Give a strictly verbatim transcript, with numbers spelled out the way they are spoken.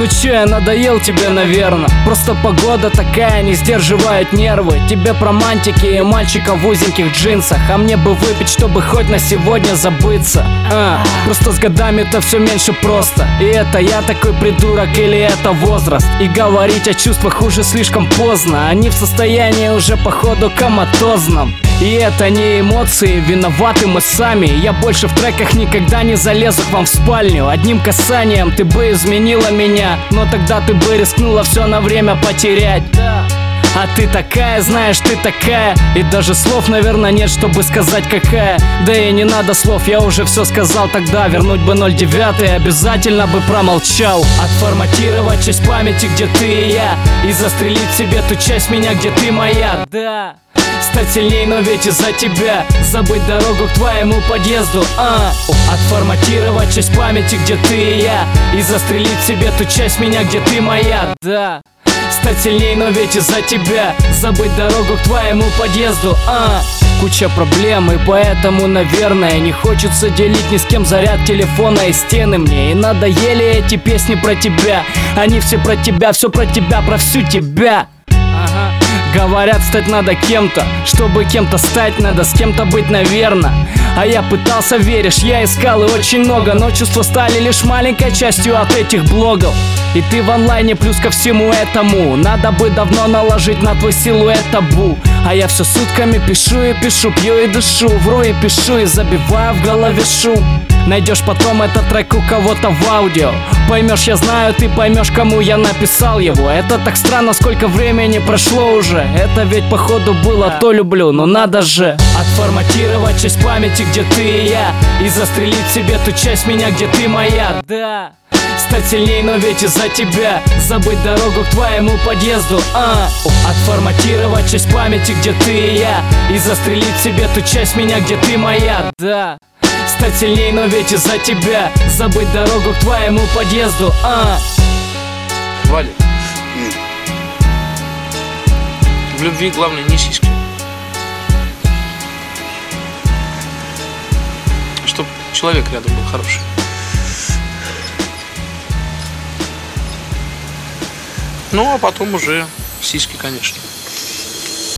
Ну чё, я надоел тебе, наверно. Просто погода такая, не сдерживает нервы. Тебе про мантики и мальчика в узеньких джинсах, а мне бы выпить, чтобы хоть на сегодня забыться. а, Просто с годами-то все меньше просто. И это я такой придурок или это возраст? И говорить о чувствах уже слишком поздно. Они в состоянии уже походу коматозном. И это не эмоции, виноваты мы сами. Я больше в треках никогда не залезу к вам в спальню. Одним касанием ты бы изменила меня, но тогда ты бы рискнула все на время потерять. А ты такая, знаешь, ты такая. И даже слов, наверное, нет, чтобы сказать какая. Да и не надо слов, я уже все сказал тогда. Вернуть бы ноль девять, обязательно бы промолчал. Отформатировать часть памяти, где ты и я, и застрелить себе ту часть меня, где ты моя. Да, стать сильней, но ведь из-за тебя забыть дорогу к твоему подъезду. а. Отформатировать часть памяти, где ты и я, и застрелить себе ту часть меня, где ты моя. Да, стать сильней, но ведь из-за тебя забыть дорогу к твоему подъезду. а. Куча проблем, и поэтому, наверное, не хочется делить ни с кем заряд телефона и стены. Мне и надоели эти песни про тебя. Они все про тебя, все про тебя, про всю тебя. Ага. Говорят, стать надо кем-то. Чтобы кем-то стать, надо с кем-то быть, наверно. А я пытался, веришь, я искал и очень много, но чувства стали лишь маленькой частью от этих блогов. И ты в онлайне плюс ко всему этому. Надо бы давно наложить на твой силуэт табу. А я все сутками пишу и пишу, пью и дышу, вру и пишу и забиваю в голове шум. Найдешь потом этот трек у кого-то в аудио. Поймешь, я знаю, ты поймешь, кому я написал его. Это так странно, сколько времени прошло уже. Это ведь походу было то люблю, но надо же отформатировать часть памяти, где ты и я, и застрелить себе ту часть меня, где ты моя. Да, стать сильней, но ведь из-за тебя забыть дорогу к твоему подъезду. а. Отформатировать часть памяти, где ты и я, и застрелить себе ту часть меня, где ты моя. Да, стать сильней, но ведь из-за тебя забыть дорогу к твоему подъезду. а. Валя, в любви главное не сиськи. Чтоб человек рядом был хороший. Ну, а потом уже сиськи, конечно.